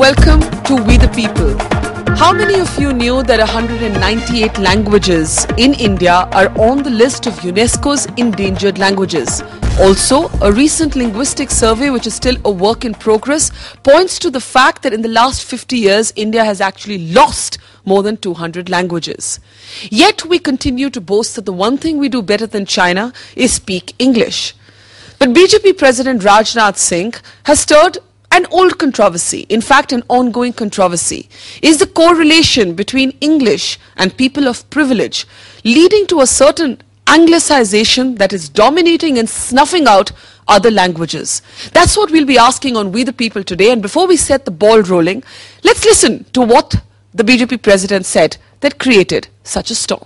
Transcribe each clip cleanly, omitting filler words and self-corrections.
Welcome to We the People. How many of you knew that 198 languages in India are on the list of UNESCO's endangered languages? Also, a recent linguistic survey, which is still a work in progress, points to the fact that in the last 50 years, India has actually lost more than 200 languages. Yet we continue to boast that the one thing we do better than China is speak English. But BJP President Rajnath Singh has stirred an old controversy, in fact an ongoing controversy. Is the correlation between English and people of privilege leading to a certain Anglicization that is dominating and snuffing out other languages? That's what we'll be asking on We the People today. And before we set the ball rolling, let's listen to what the BJP president said that created such a storm.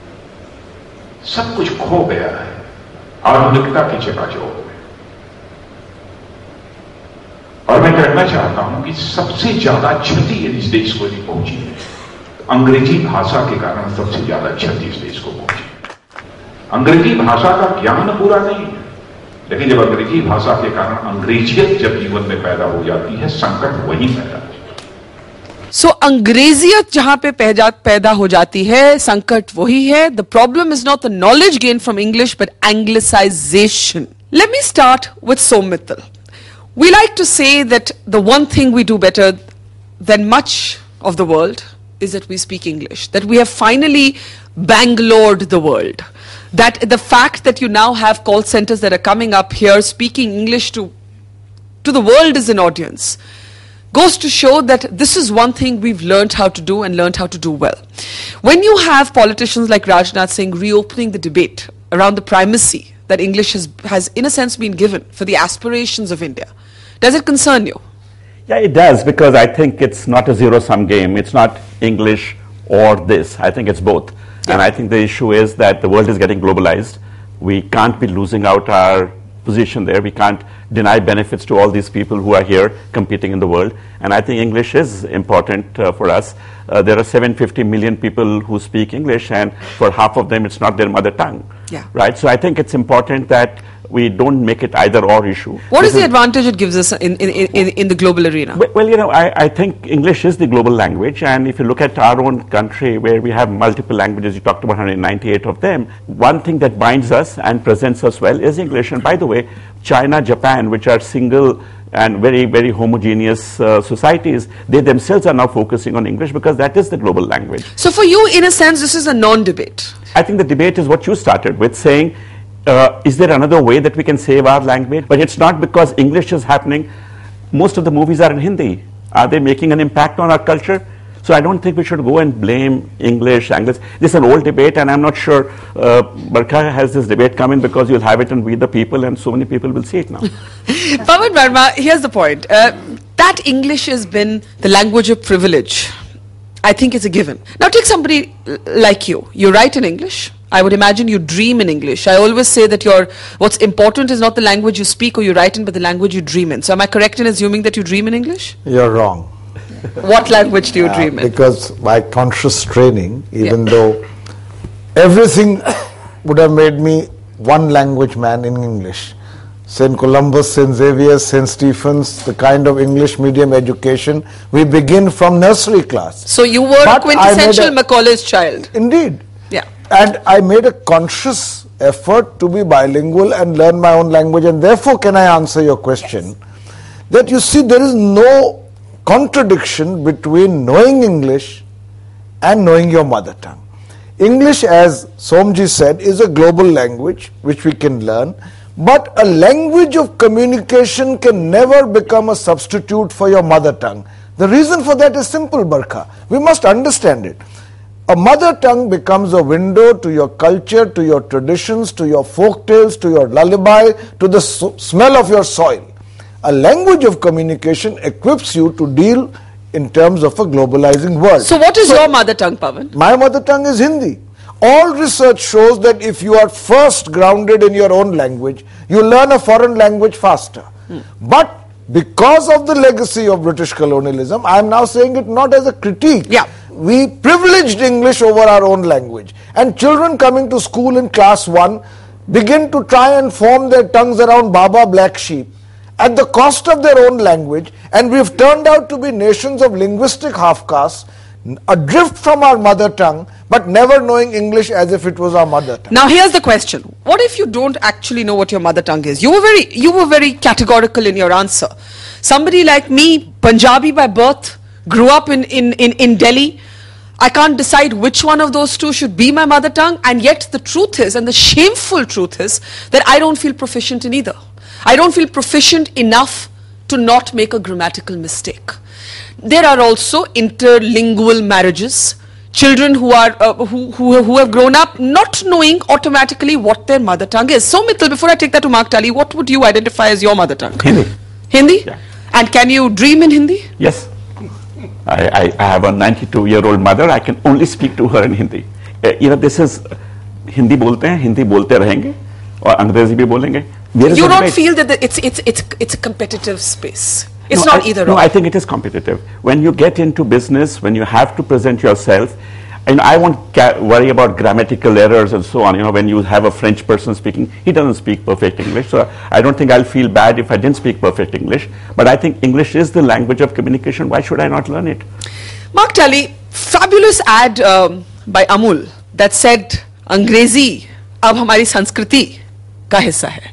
सब कुछ खो गया है, आधुनिकता की चकाचौंध में। और मैं कहना चाहता हूं कि सबसे ज्यादा क्षति इस देश को नहीं पहुंची है, अंग्रेजी भाषा के कारण सबसे ज्यादा क्षति इस देश को पहुंची। अंग्रेजी भाषा का ज्ञान पूरा नहीं है, लेकिन जब अंग्रेजी भाषा के कारण अंग्रेजियत जब जीवन में पैदा हो जाती है, संकट वहीं पैदा हो जाता है। So, अंग्रेजियत जहां पे पैदा हो जाती है, संकट वही है. The problem is not the knowledge gained from English, but Anglicization. Let me start with Som Mittal. We like to say that the one thing we do better than much of the world is that we speak English, that we have finally Bangalored the world, that the fact that you now have call centers that are coming up here speaking English to the world as an audience goes to show that this is one thing we've learned how to do and learned how to do well. When you have politicians like Rajnath Singh reopening the debate around the primacy that English has in a sense been given for the aspirations of India, does it concern you? Yeah, it does, because I think it's not a zero-sum game. It's not English or this. I think it's both. Yeah. And I think the issue is that the world is getting globalized. We can't be losing out our position there. We can't deny benefits to all these people who are here competing in the world. And I think English is important for us. There are 750 million people who speak English, and for half of them, it's not their mother tongue. Yeah. Right? So I think it's important that we don't make it either or issue. What is the advantage it gives us in the global arena? Well, you know, I think English is the global language, and if you look at our own country where we have multiple languages, you talked about 198 of them, one thing that binds us and presents us well is English. And by the way, China, Japan, which are single and very, very homogeneous societies, they themselves are now focusing on English because that is the global language. So for you, in a sense, this is a non-debate. I think the debate is what you started with, saying, is there another way that we can save our language? But it's not because English is happening. Most of the movies are in Hindi. Are they making an impact on our culture? So I don't think we should go and blame English, English. This is an old debate, and I'm not sure Barkha has this debate coming because you'll have it in We the People, and so many people will see it now. Pawan Verma, here's the point. That English has been the language of privilege. I think it's a given. Now take somebody like you. You write in English. I would imagine you dream in English. I always say that what's important is not the language you speak or you write in, but the language you dream in. So am I correct in assuming that you dream in English? You're wrong. What language do you dream in? Because by conscious training, even though everything would have made me one language man in English. St. Columbus, St. Xavier, St. Stephen's, the kind of English medium education, we begin from nursery class. So you were a quintessential Macaulay's child. Indeed. Yeah. And I made a conscious effort to be bilingual and learn my own language, and therefore can I answer your question? Yes. That you see, there is no contradiction between knowing English and knowing your mother tongue. English, as Somji said, is a global language which we can learn, but a language of communication can never become a substitute for your mother tongue. The reason for that is simple, Barkha. We must understand it. A mother tongue becomes a window to your culture, to your traditions, to your folk tales, to your lullaby, to the smell of your soil. A language of communication equips you to deal in terms of a globalizing world. So what is your mother tongue, Pawan? My mother tongue is Hindi. All research shows that if you are first grounded in your own language, you learn a foreign language faster. But because of the legacy of British colonialism, I am now saying it not as a critique. Yeah. We privileged English over our own language. And children coming to school in class 1 begin to try and form their tongues around Baba Black Sheep. at the cost of their own language, and we've turned out to be nations of linguistic half-castes, adrift from our mother tongue, but never knowing English as if it was our mother tongue. Now here's the question. What if you don't actually know what your mother tongue is? You were very categorical in your answer. Somebody like me, Punjabi by birth, grew up in Delhi. I can't decide which one of those two should be my mother tongue, and yet the truth is, and the shameful truth is, that I don't feel proficient in either. I don't feel proficient enough to not make a grammatical mistake. There are also interlingual marriages, children who are who have grown up not knowing automatically what their mother tongue is. So Mittal, before I take that to Mark Tully, what would you identify as your mother tongue? Hindi. Hindi? Yeah. And can you dream in Hindi? Yes. I have a 92-year-old mother. I can only speak to her in Hindi. This is Hindi बोलते हैं, Hindi बोलते रहेंगे, और अंग्रेजी भी बोलेंगे. You don't feel that it's a competitive space. It's not either or. No, I think it is competitive. When you get into business, when you have to present yourself, and I won't worry about grammatical errors and so on. When you have a French person speaking, he doesn't speak perfect English. So I don't think I'll feel bad if I didn't speak perfect English. But I think English is the language of communication. Why should I not learn it? Mark Tully, fabulous ad by Amul that said, Angrezi, ab hamari Sanskriti ka hissa hai.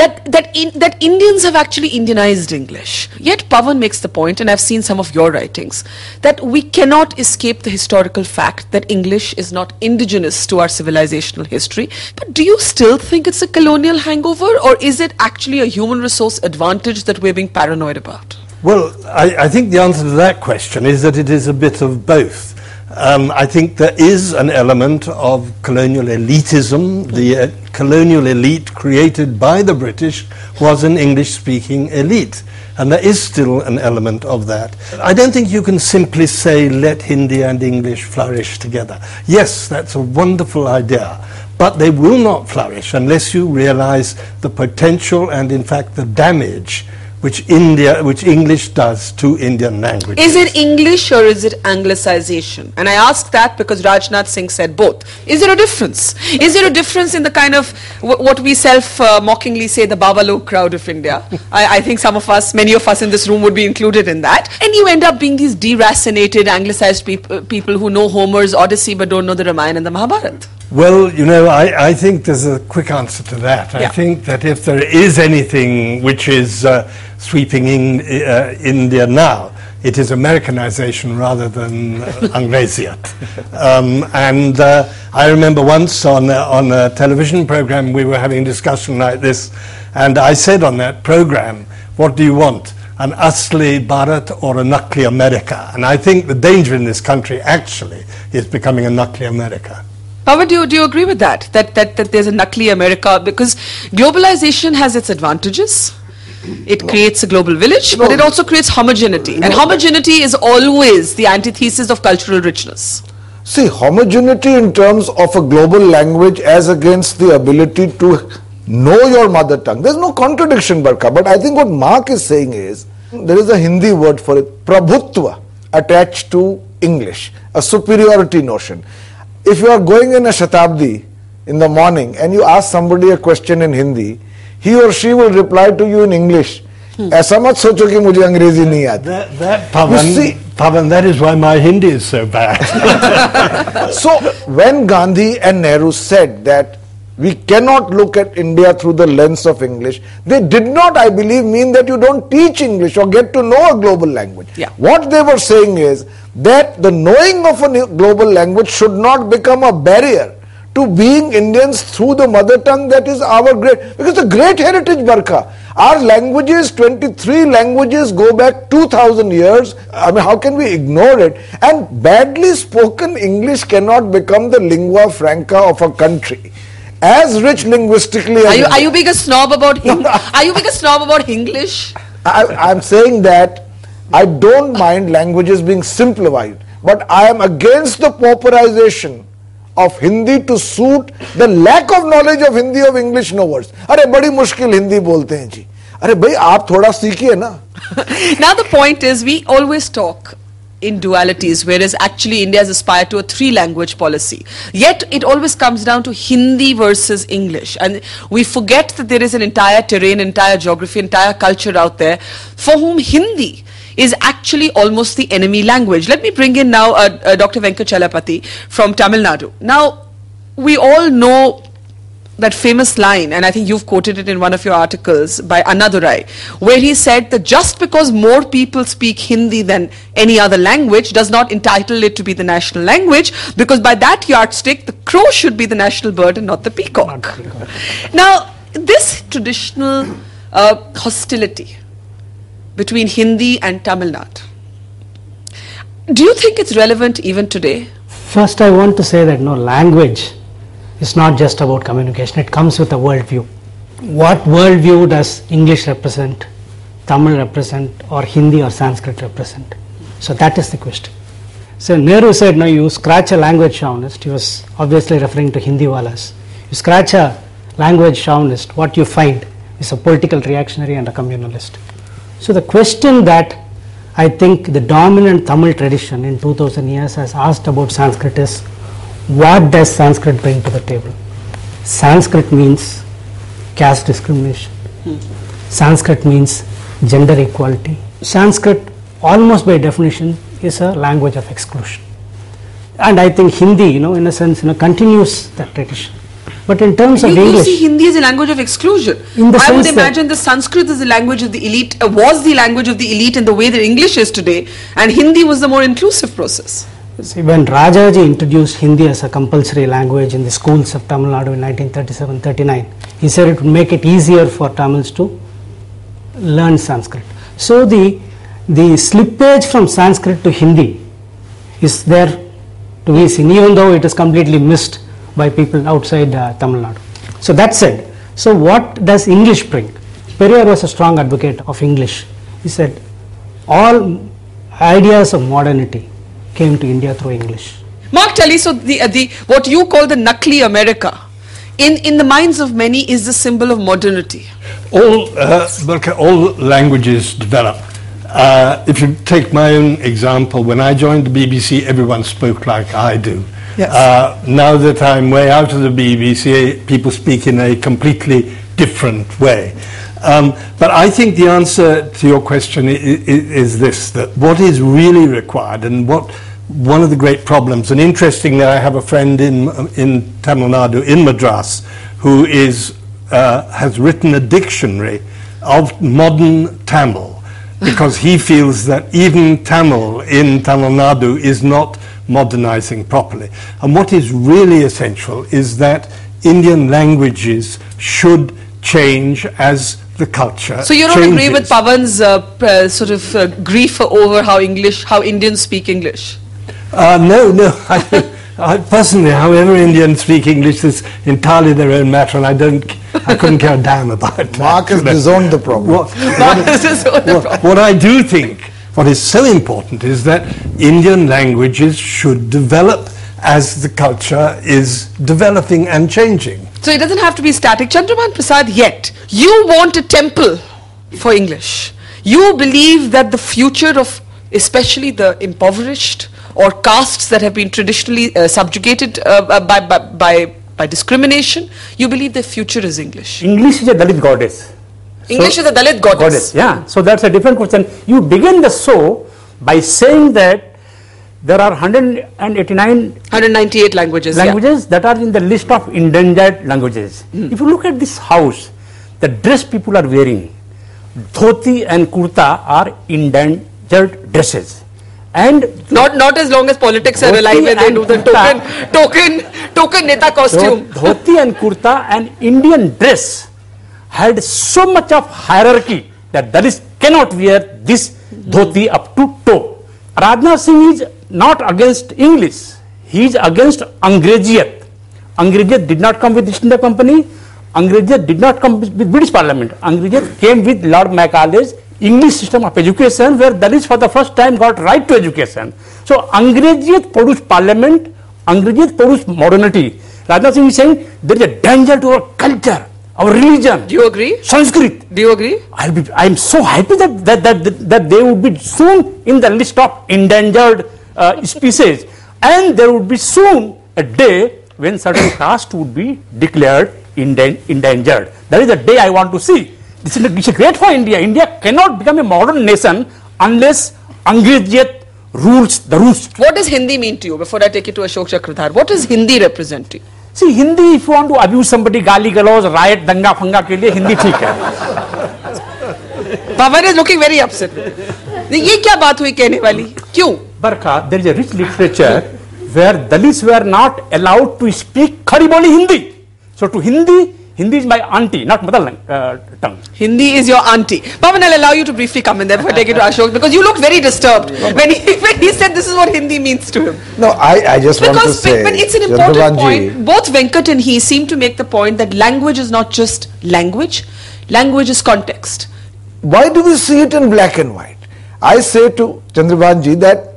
That Indians have actually Indianized English. Yet Pawan makes the point, and I've seen some of your writings, that we cannot escape the historical fact that English is not indigenous to our civilizational history. But do you still think it's a colonial hangover, or is it actually a human resource advantage that we're being paranoid about? Well, I think the answer to that question is that it is a bit of both. I think there is an element of colonial elitism. The colonial elite created by the British was an English-speaking elite, and there is still an element of that. I don't think you can simply say, let Hindi and English flourish together. Yes, that's a wonderful idea, but they will not flourish unless you realize the potential and, in fact, the damage which English does to Indian languages. Is it English or is it Anglicization? And I ask that because Rajnath Singh said both. Is there a difference? Is there a difference in the kind of what we self-mockingly say the Babalog crowd of India? I think some of us, many of us in this room would be included in that. And you end up being these deracinated, Anglicized people who know Homer's Odyssey but don't know the Ramayana and the Mahabharata. Well, I think there's a quick answer to that. I think that if there is anything which is sweeping in India now, it is Americanization rather than Anglesiat. And I remember once on a television program we were having a discussion like this, and I said on that program, what do you want? An Asli Bharat or a Nakli America? And I think the danger in this country actually is becoming a Nakli America. Pawan, do you agree with that? That there's a Nakli America? Because globalization has its advantages. It creates a global village, but it also creates homogeneity. And homogeneity is always the antithesis of cultural richness. See, homogeneity in terms of a global language as against the ability to know your mother tongue. There's no contradiction, Barkha. But I think what Mark is saying is, there is a Hindi word for it, prabhutva, attached to English, a superiority notion. If you are going in a Shatabdi in the morning and you ask somebody a question in Hindi, he or she will reply to you in English. ऐसा मत सोचो कि मुझे अंग्रेजी नहीं आती. Pawan, that is why my Hindi is so bad. So when Gandhi and Nehru said that we cannot look at India through the lens of English, they did not, I believe, mean that you don't teach English or get to know a global language. What they were saying is that the knowing of a global language should not become a barrier to being Indians through the mother tongue. That is our great, because the great heritage, Barkha. Our languages, 23 languages go back 2000 years. I mean, how can we ignore it? And badly spoken English cannot become the lingua franca of a country. As rich linguistically as are you being a snob about Are you being a snob about English? I'm saying that I don't mind languages being simplified, but I am against the pauperization of Hindi to suit the lack of knowledge of Hindi of English knowers. अरे बड़ी मुश्किल हिंदी बोलते हैं जी. अरे भाई आप थोड़ा सीखिए ना. Now the point is, we always talk in dualities, whereas actually India has aspired to a 3-language policy. Yet it always comes down to Hindi versus English. And we forget that there is an entire terrain, entire geography, entire culture out there for whom Hindi is actually almost the enemy language. Let me bring in now Dr. Venkatachalapathy from Tamil Nadu. Now, we all know that famous line, and I think you've quoted it in one of your articles by Annadurai, where he said that just because more people speak Hindi than any other language does not entitle it to be the national language, because by that yardstick, the crow should be the national bird and not the peacock. Now, this traditional hostility between Hindi and Tamil Nadu, do you think it's relevant even today? First, I want to say that no, language is not just about communication. It comes with a worldview. What worldview does English represent, Tamil represent, or Hindi or Sanskrit represent? So that is the question. So Nehru said, no, you scratch a language chauvinist. He was obviously referring to Hindiwalas. You scratch a language chauvinist, what you find is a political reactionary and a communalist. So the question that I think the dominant Tamil tradition in 2000 years has asked about Sanskrit is, what does Sanskrit bring to the table? Sanskrit means caste discrimination. Sanskrit means gender equality. Sanskrit, almost by definition, is a language of exclusion. And I think Hindi, in a sense, continues that tradition. But in terms of English, you see Hindi as a language of exclusion. I would imagine the Sanskrit is the language of the elite, was the language of the elite in the way that English is today, and Hindi was the more inclusive process. See, when Rajaji introduced Hindi as a compulsory language in the schools of Tamil Nadu in 1937-39, he said it would make it easier for Tamils to learn Sanskrit. So the slippage from Sanskrit to Hindi is there to be seen, even though it is completely missed by people outside Tamil Nadu. So that said, so what does English bring? Periyar was a strong advocate of English. He said all ideas of modernity came to India through English. Mark Tully, so the what you call the Nakli America, in the minds of many is the symbol of modernity. All languages develop. If you take my own example, when I joined the BBC, everyone spoke like I do. Yes. Now that I'm way out of the BBC, people speak in a completely different way. But I think the answer to your question is this, that what is really required, and one of the great problems, and interestingly, I have a friend in Tamil Nadu, in Madras, who has written a dictionary of modern Tamil, because he feels that even Tamil in Tamil Nadu is not modernizing properly. And what is really essential is that Indian languages should change as the culture So you don't changes. agree with Pawan's grief over how Indians speak English? No. I personally, however Indians speak English is entirely their own matter, and I couldn't care a damn about that. Mark has disowned the problem. What I do think, what is so important is that Indian languages should develop as the culture is developing and changing. So it doesn't have to be static. Chandraman Prasad, yet you want a temple for English. You believe that the future of especially the impoverished or castes that have been traditionally subjugated by discrimination, you believe the future is English. English is a Dalit goddess. English is a Dalit goddess. Yeah, so that's a different question. You begin the show by saying that there are 198 languages that are in the list of endangered languages. If you look at this house, the dress people are wearing, dhoti and kurta are endangered dresses. And not as long as politics are alive and they do the token neta costume. So, dhoti and kurta and Indian dress had so much of hierarchy that Dalits cannot wear this dhoti up to toe. Rajnath Singh is not against English, he is against Angreziyat. Angreziyat did not come with East India Company, Angreziyat did not come with British Parliament. Angreziyat came with Lord Macaulay's English system of education, where Dalits for the first time got right to education. So Angreziyat produced parliament, Angreziyat produced modernity. Rajnath Singh is saying there is a danger to our culture. our religion. Do you agree? Sanskrit. Do you agree? I'm so happy that they would be soon in the list of endangered species, and there would be soon a day when certain caste would be declared endangered. That is the day I want to see. This is great for India. India cannot become a modern nation unless Angreziyat rules the roost. What does Hindi mean to you? Before I take it to Ashok Chakradhar, what does Hindi represent to you? See, Hindi, if you want to abuse somebody, gali galos, riot, danga fanga ke liye Hindi theek hai. Pawan is looking very upset. ये क्या बात हुई कहने वाली? क्यों? Barkha, there is a rich literature where Dalits were not allowed to speak khari boli Hindi. So to Hindi is my auntie, not mother tongue. Hindi is your auntie. Pawan, I'll allow you to briefly come in there before I take it to Ashok, because you looked very disturbed when he said this is what Hindi means to him. No, I just want to say, but it's an important point. Both Venkat and he seem to make the point that language is not just language. Language is context. Why do we see it in black and white? I say to Chandrabhanji that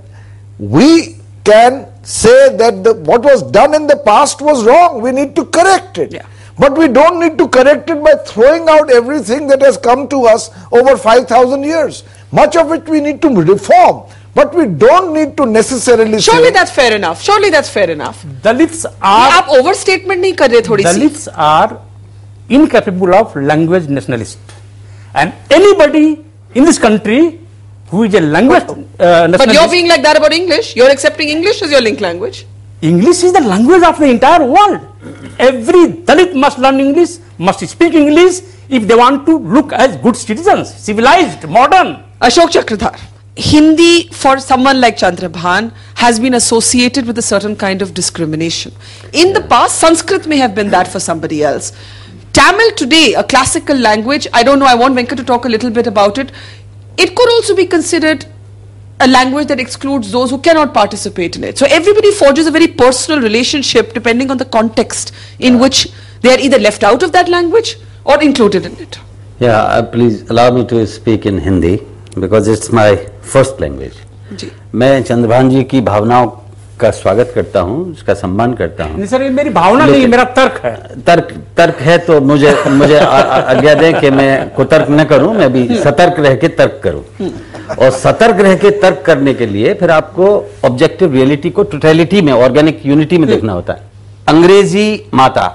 we can say that what was done in the past was wrong. We need to correct it. Yeah. But we don't need to correct it by throwing out everything that has come to us over 5,000 years. Much of it we need to reform. But we don't need to necessarily Surely say... that's fair enough. Surely that's fair enough. Dalits are... आप overstatement नहीं कर रहे थोड़ी सी? Dalits are incapable of language nationalist. And anybody in this country who is a language nationalist... But you're being like that about English. You're accepting English as your link language. English is the language of the entire world. Every Dalit must learn English, must speak English if they want to look as good citizens, civilized, modern. Ashok Chakradhar, Hindi for someone like Chandrabhan has been associated with a certain kind of discrimination. In the past, Sanskrit may have been that for somebody else. Tamil today, a classical language, I don't know, I want Venkat to talk a little bit about it. It could also be considered a language that excludes those who cannot participate in it. So everybody forges a very personal relationship depending on the context in which they are either left out of that language or included in it. Yeah, please allow me to speak in Hindi because it's my first language. जी. मैं चंद्रभान जी की भावनाओं का स्वागत करता हूँ, उसका सम्मान करता हूँ। नहीं सर, ये मेरी भावना नहीं, मेरा तर्क है। तर्क है तो मुझे आज्ञा दें कि मैं कुतर्क न करूँ, मैं भी सतर्क रह के तर्क करूँ। और सतर्क रह के तर्क करने के लिए फिर आपको ऑब्जेक्टिव रियलिटी को टोटलिटी में, ऑर्गेनिक यूनिटी में देखना होता है। अंग्रेजी माता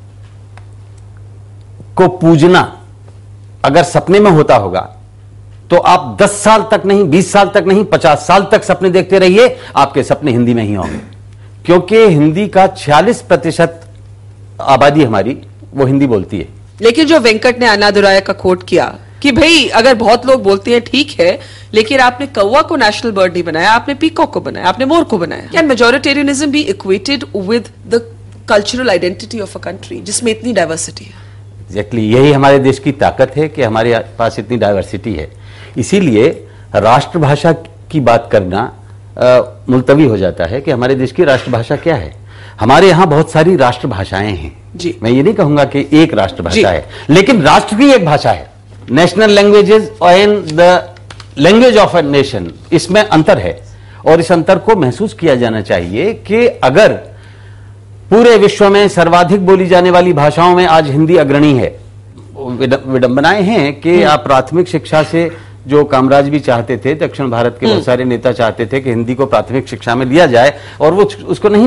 को पूजना अगर सपने में होता होगा तो आप 10 साल तक नहीं, 20 साल तक नहीं, 50 साल तक सपने देखते रहिए, आपके सपने हिंदी में ही होंगे, क्योंकि हिंदी का 46% आबादी हमारी वो हिंदी बोलती है। लेकिन जो वेंकट ने अन्नादुराय का कोट किया कि भाई अगर बहुत लोग बोलते हैं ठीक है, लेकिन आपने कौवा को नेशनल बर्ड नहीं बनाया, आपने पीकॉक को बनाया, आपने मोर को बनाया। Can majoritarianism be equated with the cultural identity of a country जिसमें इतनी डाइवर्सिटी है? एग्जैक्टली, यही हमारे देश की ताकत है कि हमारे पास इतनी डाइवर्सिटी है। इसीलिए राष्ट्रभाषा की बात करना मुलतवी हो जाता है कि हमारे देश की राष्ट्रभाषा क्या है। हमारे यहाँ बहुत सारी राष्ट्रभाषाएं हैं जी। मैं ये नहीं कहूंगा कि एक राष्ट्रभाषा है, लेकिन राष्ट्र की एक भाषा है। National languages and the language of a nation, इसमें अंतर है और इस अंतर को महसूस किया जाना चाहिए कि अगर पूरे विश्व में सर्वाधिक बोली जाने वाली भाषाओं में आज हिंदी अग्रणी है, विडंबनाएं हैं कि आप प्राथमिक शिक्षा से जो कामराज भी चाहते थे, दक्षिण भारत के बहुत सारे नेता चाहते थे कि हिंदी को प्राथमिक शिक्षा में लिया जाए और वो उसको नहीं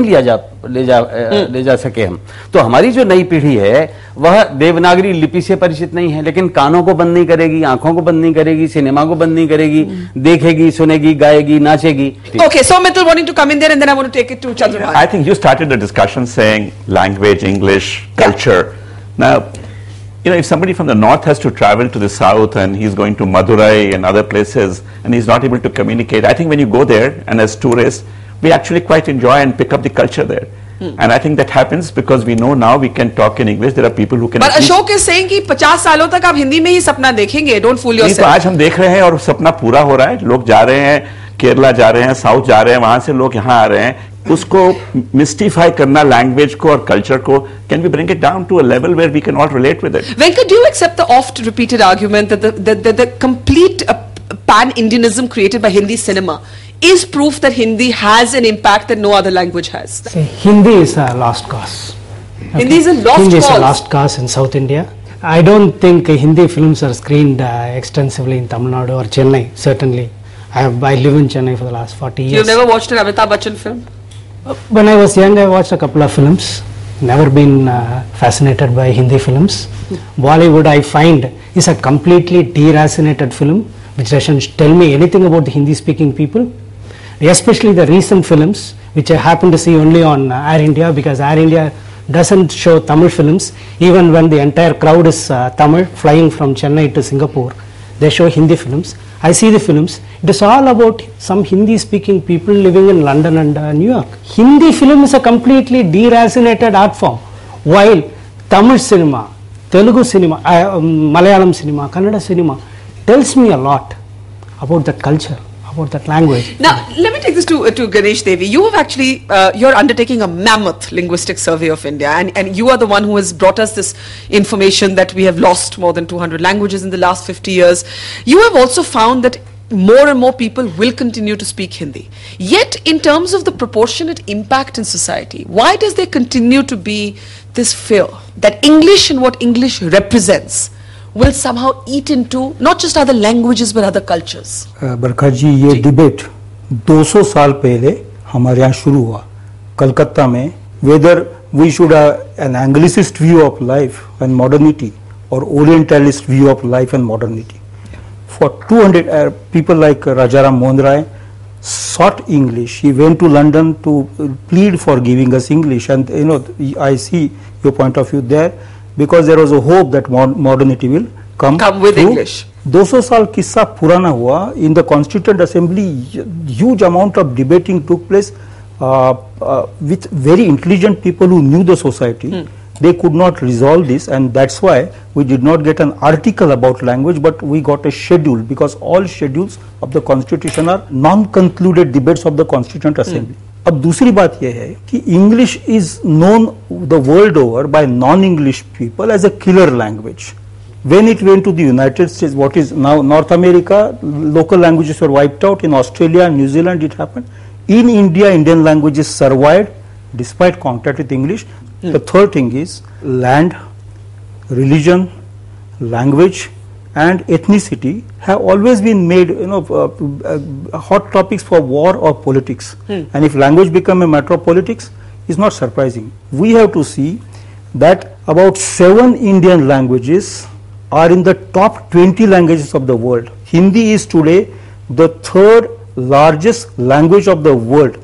ले जा सके हम। तो हमारी जो नई पीढ़ी है वह देवनागरी लिपि से परिचित नहीं है, लेकिन कानों को बंद नहीं करेगी, आंखों को बंद नहीं करेगी, सिनेमा को बंद नहीं करेगी, देखेगी, सुनेगी, गाएगी, नाचेगी। Okay, so Mithil wanting to come in there and then I want to take it to Chandrabhan. I think you started the discussion saying language, English, culture. Now, you know, if somebody from the north has to travel to the south and he's going to Madurai and other places and he's not able to communicate, I think when you go there and as tourists, we actually quite enjoy and pick up the culture there. And I think that happens because we know now we can talk in English. There are people who can. But Ashok is saying कि 50 सालों तक आप हिंदी में ही सपना देखेंगे. Don't fool yourself. तो आज हम देख रहे हैं और सपना पूरा हो रहा है. लोग जा रहे हैं, केरला जा रहे हैं, साउथ जा रहे हैं, वहां से लोग यहाँ आ रहे हैं. उसको मिस्टिफाई करना लैंग्वेज को और कल्चर को, can we bring it down to a level where we can all relate with it? Venkat, do you accept the oft repeated argument that the complete pan-Indianism created by Hindi cinema is proof that Hindi has an impact that no other language has? See, Hindi is a lost cause. Okay? Hindi is a lost Hindi cause. is a lost cause in South India. I don't think Hindi films are screened extensively in Tamil Nadu or Chennai, certainly. I live in Chennai for the last 40 years. You've never watched an Amitabh Bachchan film? When I was young, I watched a couple of films. Never been fascinated by Hindi films. Bollywood, I find, is a completely deracinated film, which doesn't tell me anything about the Hindi-speaking people. Especially the recent films, which I happen to see only on Air India, because Air India doesn't show Tamil films. Even when the entire crowd is Tamil, flying from Chennai to Singapore, they show Hindi films. I see the films. It is all about some Hindi-speaking people living in London and New York. Hindi film is a completely deracinated art form, while Tamil cinema, Telugu cinema, Malayalam cinema, Kannada cinema tells me a lot about that culture, about that language. Now, let me take this to Ganesh Devi. You have actually, you're undertaking a mammoth linguistic survey of India, and you are the one who has brought us this information that we have lost more than 200 languages in the last 50 years. You have also found that more and more people will continue to speak Hindi. Yet, in terms of the proportionate impact in society, why does there continue to be this fear that English and what English represents will somehow eat into not just other languages but other cultures? बरखा जी, ये debate 200 साल पहले हमारे यहाँ शुरू हुआ कलकत्ता में, whether we should have an Anglicist view of life and modernity or Orientalist view of life and modernity. For 200 people like Rajaram Mohan Rai sought English. He went to London to plead for giving us English, and I see your point of view there, because there was a hope that modernity will come with through. English. 200 साल किस्सा पुराना हुआ. In the Constituent Assembly, huge amount of debating took place with very intelligent people who knew the society. They could not resolve this, and that's why we did not get an article about language, but we got a schedule, because all schedules of the Constitution are non-concluded debates of the Constituent Assembly. अब दूसरी बात यह है कि English is known the world over by non-English people as a killer language. When it went to the United States, what is now North America, local languages were wiped out. In Australia and New Zealand it happened. In India, Indian languages survived despite contact with English. The third thing is land, religion, language and ethnicity have always been made hot topics for war or politics. And if language become a matter of politics, it's not surprising. We have to see that about 7 Indian languages are in the top 20 languages of the world. Hindi is today the 3rd largest language of the world.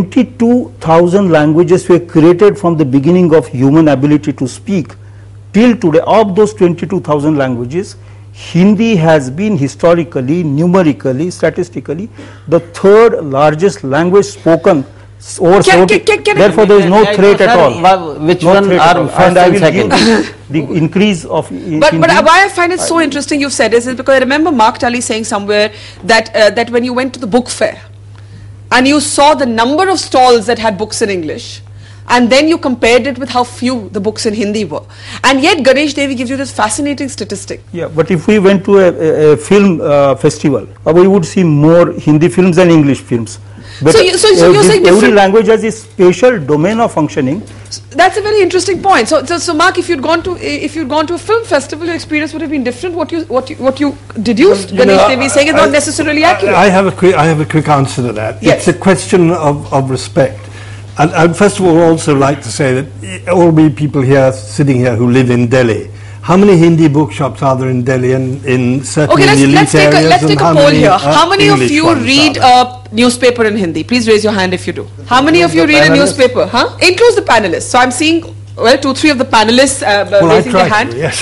22,000 languages were created from the beginning of human ability to speak. Till today, of those 22,000 languages, Hindi has been historically, numerically, statistically, the 3rd largest language spoken. Therefore, there is no threat at all. Which one are first and second? The increase of but why I find it so interesting you've said this is because I remember Mark Tully saying somewhere that when you went to the book fair and you saw the number of stalls that had books in English, and then you compared it with how few the books in Hindi were, and yet Ganesh Devi gives you this fascinating statistic. Yeah, but if we went to a film festival, we would see more Hindi films than English films. But so you're saying every language has its spatial domain of functioning. That's a very interesting point. So Mark, if you'd gone to a film festival, your experience would have been different. What you deduced, Ganesh Devi saying is not necessarily accurate. I have a quick answer to that. Yes. It's a question of respect. And I'd first of all also like to say that all we people here sitting here who live in Delhi, how many Hindi bookshops are there in Delhi and in certain elite areas? Let's take a poll here. How many of English you ones read a newspaper in Hindi? Please raise your hand if you do. How many of you read a newspaper? Includes the panelists. So I'm seeing 2-3 of the panelists raising their hand. Yes.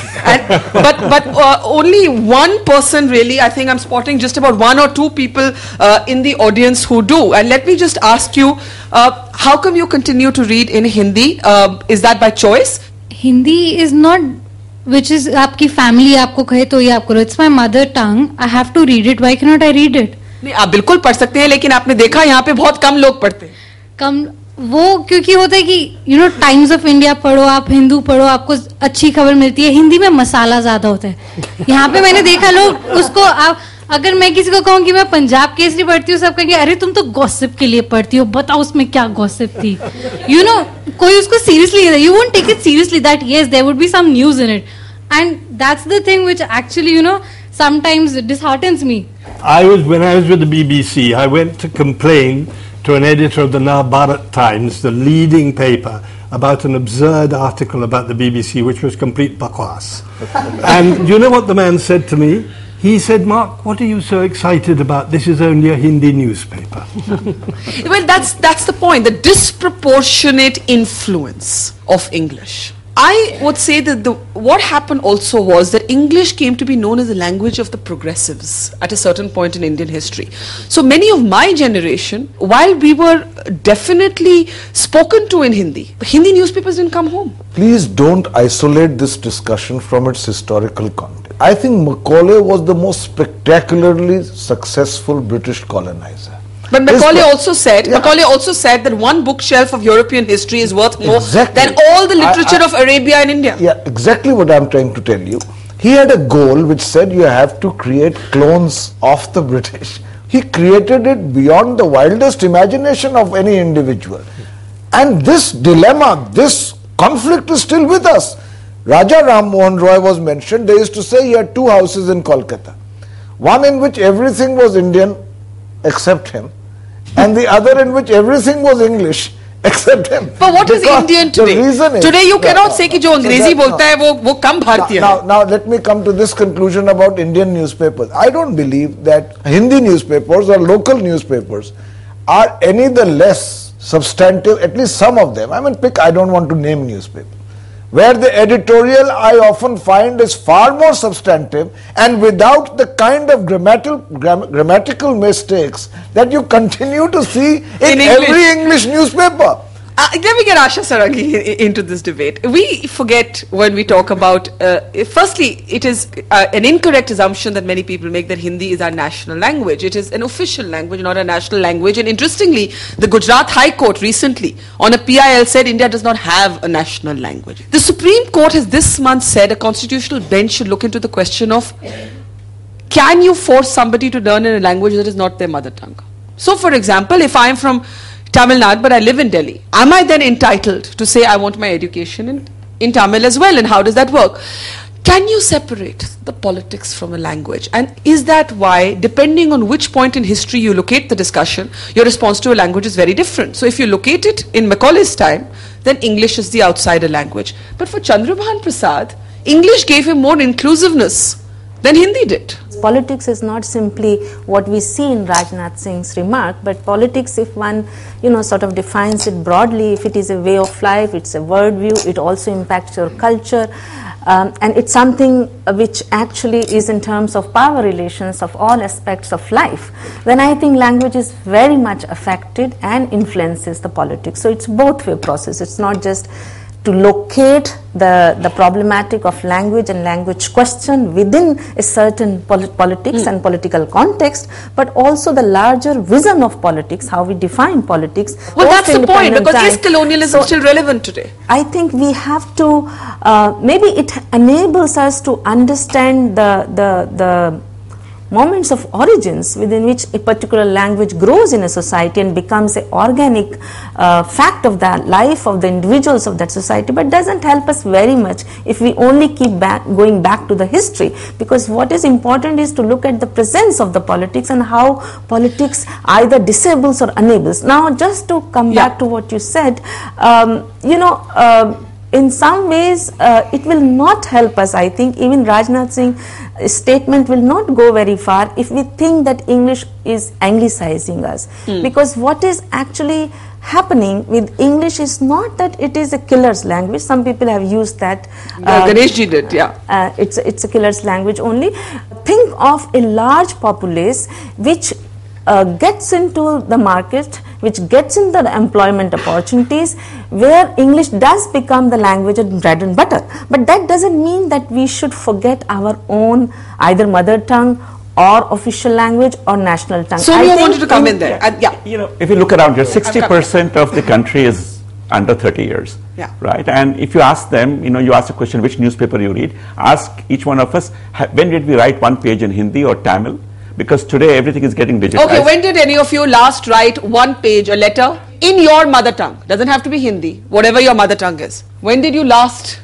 But only one person really. I think I'm spotting just about 1 or 2 people in the audience who do. And let me just ask you, how come you continue to read in Hindi? Is that by choice? Hindi is not, which is आपकी family आपको कहे तो ये आप करो. It's my mother tongue. I have to read it. Why cannot I read it? नहीं, आप बिल्कुल पढ़ सकते हैं, लेकिन आपने देखा यहाँ पे बहुत कम लोग पढ़ते हैं. कम वो क्योंकि होता है कि टाइम्स ऑफ इंडिया पढ़ो, आप हिंदू पढ़ो, आपको अच्छी खबर मिलती है. हिंदी में मसाला ज्यादा होता है. यहाँ पे मैंने देखा लोग उसको अगर मैं किसी को कहूँ कि मैं पंजाब केसरी पढ़ती हूँ, सब कहेंगे अरे तुम तो गॉसिप के लिए पढ़ती हो, बताओ उसमें क्या गॉसिप थी. कोई उसको seriously, you won't take it seriously that yes there would be some news in it. And that's the thing which actually, sometimes disheartens me. When I was with the BBC, I went to complain to an editor of the Navbharat Times, the leading paper, about an absurd article about the BBC, which was complete bakwas. And you know what the man said to me? He said, "Mark, what are you so excited about? This is only a Hindi newspaper." Well, that's the point, the disproportionate influence of English. I would say that what happened also was that English came to be known as the language of the progressives at a certain point in Indian history. So many of my generation, while we were definitely spoken to in Hindi newspapers didn't come home. Please don't isolate this discussion from its historical context. I think Macaulay was the most spectacularly successful British colonizer. But Macaulay also said that one bookshelf of European history is worth more than all the literature of Arabia and India. Yeah, exactly what I'm trying to tell you. He had a goal which said you have to create clones of the British. He created it beyond the wildest imagination of any individual. And this dilemma, this conflict is still with us. Raja Ram Mohan Roy was mentioned. They used to say he had two houses in Kolkata. One in which everything was Indian except him, and the other in which everything was English except him. But what is Indian today? Today you cannot say कि जो अंग्रेजी बोलता है वो कम भारतीय है. Now let me come to this conclusion about Indian newspapers. I don't believe that Hindi newspapers or local newspapers are any the less substantive, at least some of them. I don't want to name newspapers, where the editorial I often find is far more substantive and without the kind of grammatical mistakes that you continue to see in every English newspaper. Let me get Asha Sarangi into this debate. We forget when we talk about, firstly, it is an incorrect assumption that many people make that Hindi is our national language. It is an official language, not a national language. And interestingly, the Gujarat High Court recently on a PIL said India does not have a national language. The Supreme Court has this month said a constitutional bench should look into the question of, can you force somebody to learn in a language that is not their mother tongue? So for example, if I am from Tamil Nadu, but I live in Delhi, am I then entitled to say I want my education in Tamil as well? And how does that work? Can you separate the politics from a language? And is that why, depending on which point in history you locate the discussion, your response to a language is very different? So if you locate it in Macaulay's time, then English is the outsider language. But for Chandrabhan Prasad, English gave him more inclusiveness than Hindi did. Politics is not simply what we see in Rajnath Singh's remark, but politics, if one sort of defines it broadly, if it is a way of life, it's a worldview, it also impacts your culture, and it's something which actually is in terms of power relations of all aspects of life, then I think language is very much affected and influences the politics. So it's both way process. It's not just to locate the problematic of language and language question within a certain politics and political context, but also the larger vision of politics, how we define politics. Well, that's the point, because is colonialism still relevant today? I think we have to, maybe it enables us to understand the moments of origins within which a particular language grows in a society and becomes an organic fact of the life of the individuals of that society, but doesn't help us very much if we only keep going back to the history, because what is important is to look at the presence of the politics and how politics either disables or enables. Now just to come back to what you said, in some ways, it will not help us, I think. Even Rajnath Singh's statement will not go very far if we think that English is anglicizing us. Because what is actually happening with English is not that it is a killer's language. Some people have used that. Ganeshji did, it's a killer's language only. Think of a large populace which gets into the market, which gets into the employment opportunities, where English does become the language of bread and butter. But that doesn't mean that we should forget our own either mother tongue or official language or national tongue. So you wanted to come in there. If you look around here, 60% of the country is under 30 years, right? And if you ask them, you ask the question, which newspaper you read, ask each one of us, when did we write one page in Hindi or Tamil? Because today everything is getting digitized. Okay, when did any of you last write one page, a letter, in your mother tongue, doesn't have to be Hindi, whatever your mother tongue is. When did you last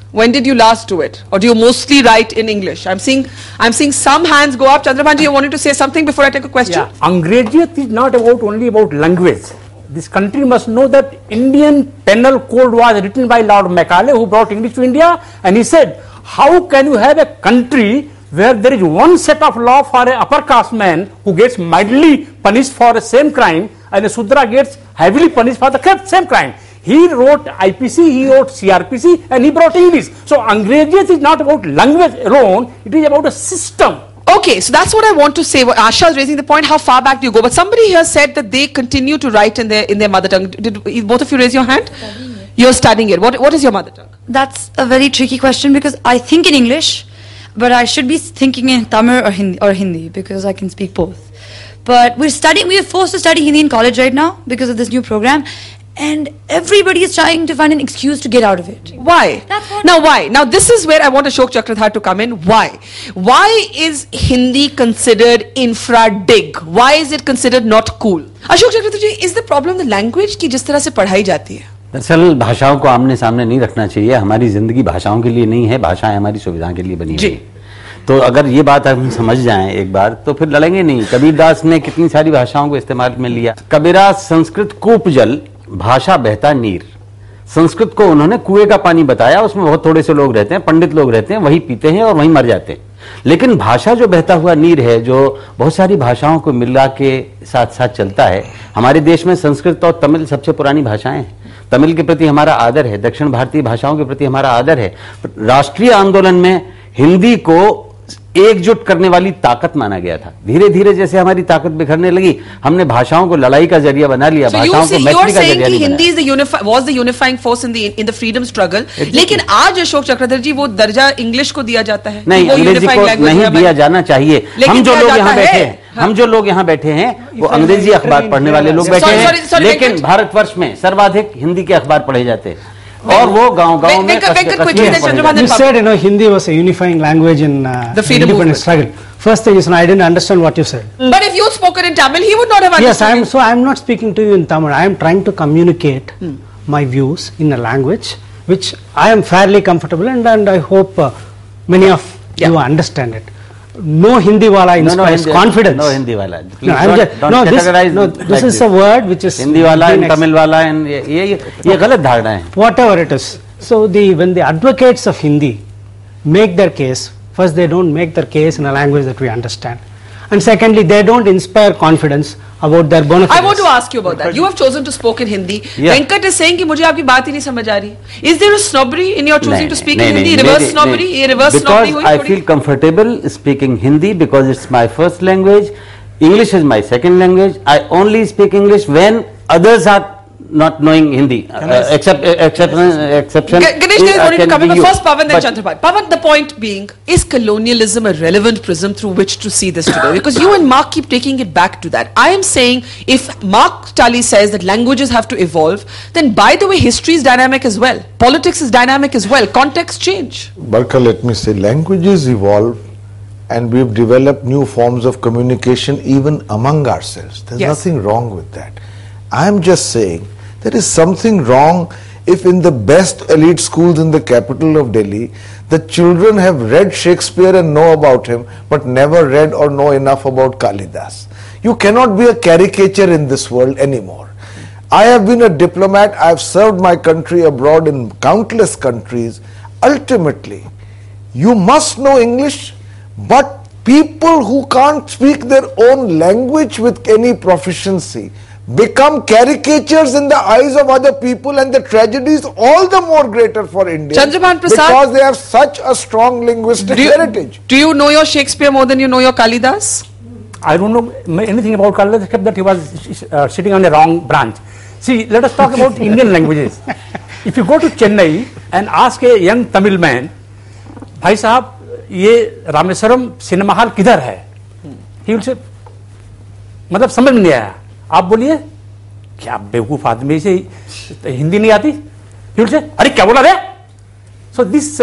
do it? Or do you mostly write in English? I'm seeing some hands go up. Chandrabhan, you wanted to say something before I take a question? Yeah, Angrejiyat is not only about language. This country must know that Indian Penal Code was written by Lord Macaulay, who brought English to India, and he said, how can you have a country where there is one set of law for an upper caste man who gets mildly punished for the same crime, and a Sudra gets heavily punished for the same crime? He wrote IPC, he wrote CRPC, and he brought English. So Angrejiyat is not about language alone, it is about a system. Okay, so that's what I want to say. Asha is raising the point, how far back do you go? But somebody here said that they continue to write in their mother tongue. Did both of you raise your hand? You're studying it. What is your mother tongue? That's a very tricky question because I think in English, but I should be thinking in Tamil or Hindi because I can speak both. But we are forced to study Hindi in college right now because of this new program. And everybody is trying to find an excuse to get out of it. Why? Why? Now this is where I want Ashok Chakradhar to come in. Why? Why is Hindi considered infra-dig? Why is it considered not cool? Ashok Chakradhar ji, is the problem the language ki jis tarah se padhai jati hai? दरअसल भाषाओं को आमने सामने नहीं रखना चाहिए. हमारी जिंदगी भाषाओं के लिए नहीं है, भाषाएं हमारी सुविधा के लिए बनी हुई है. तो अगर ये बात हम समझ जाएं एक बार तो फिर लड़ेंगे नहीं. कबीरदास ने कितनी सारी भाषाओं को इस्तेमाल में लिया. कबीरा संस्कृत कूप जल भाषा बहता नीर. संस्कृत को उन्होंने कुएं का पानी बताया, उसमें बहुत थोड़े से लोग रहते हैं, पंडित लोग रहते हैं, वही पीते हैं और वही मर जाते हैं. लेकिन भाषा जो बहता हुआ नीर है, जो बहुत सारी भाषाओं को मिला के साथ साथ चलता है. हमारे देश में संस्कृत और तमिल सबसे पुरानी भाषाएं हैं. तमिल के प्रति हमारा आदर है, दक्षिण भारतीय भाषाओं के प्रति हमारा आदर है. राष्ट्रीय आंदोलन में हिंदी को एकजुट करने वाली ताकत माना गया था. धीरे धीरे जैसे हमारी ताकत बिखरने लगी, हमने भाषाओं को लड़ाई का जरिया बना लिया, भाषाओं को मैत्री का जरिया नहीं Hindi was the unifying force in the freedom struggle. लेकिन आज अशोक चक्रधर जी वो दर्जा इंग्लिश को दिया जाता है. नहीं, अंग्रेजी को नहीं दिया जाना चाहिए. हम जो लोग यहाँ बैठे हैं, हम जो लोग यहाँ बैठे हैं वो अंग्रेजी अखबार पढ़ने वाले लोग बैठे हैं, लेकिन भारतवर्ष में सर्वाधिक हिंदी के अखबार पढ़े जाते हैं. और वो गांव-गांव में You said, Hindi was a unifying language in the independence struggle. First thing is, I didn't understand what you said. But if you had spoken in Tamil, he would not have understood. Yes, I'm not speaking to you in Tamil. I am trying to communicate my views in a language which I am fairly comfortable in, and I hope many of you understand it. No Hindi wala inspires confidence. No Hindi wala. This is a word which is Hindi wala and Tamil wala and ये गलत धारणा है. Whatever it is. So when the advocates of Hindi make their case, first they don't make their case in a language that we understand, and secondly they don't inspire confidence about their bona fides. I want to ask you about that. You have chosen to speak in Hindi. Venkat is saying कि मुझे आपकी बात ही नहीं समझ आ रही. Is there a snobbery in your choosing to speak in Hindi? Reverse snobbery? Because I feel comfortable speaking Hindi because it's my first language. English is my second language. I only speak English when others are not knowing Hindi. Exception. Ganesh is going to come in, but first Pawan, then Chandrabhan. Pawan, the point being, is colonialism a relevant prism through which to see this today? Because you and Mark keep taking it back to that. I am saying, if Mark Tully says that languages have to evolve, then by the way, history is dynamic as well. Politics is dynamic as well. Context change. Barka, let me say, languages evolve and we've developed new forms of communication even among ourselves. There's nothing wrong with that. I'm just saying, there is something wrong if in the best elite schools in the capital of Delhi, the children have read Shakespeare and know about him, but never read or know enough about Kalidas. You cannot be a caricature in this world anymore. I have been a diplomat, I have served my country abroad in countless countries. Ultimately, you must know English, but people who can't speak their own language with any proficiency become caricatures in the eyes of other people, and the tragedy is all the more greater for India because they have such a strong linguistic heritage. Do you know your Shakespeare more than you know your Kalidas? I don't know anything about Kalidas except that he was sitting on the wrong branch. See, let us talk about Indian languages. If you go to Chennai and ask a young Tamil man, भाई साहब ये Rameswaram cinema hall किधर है? He will say, मतलब समझ में नहीं आया. आप बोलिए क्या बेवकूफ आदमी से हिंदी नहीं आती? He will say, अरे क्या बोला रे? So this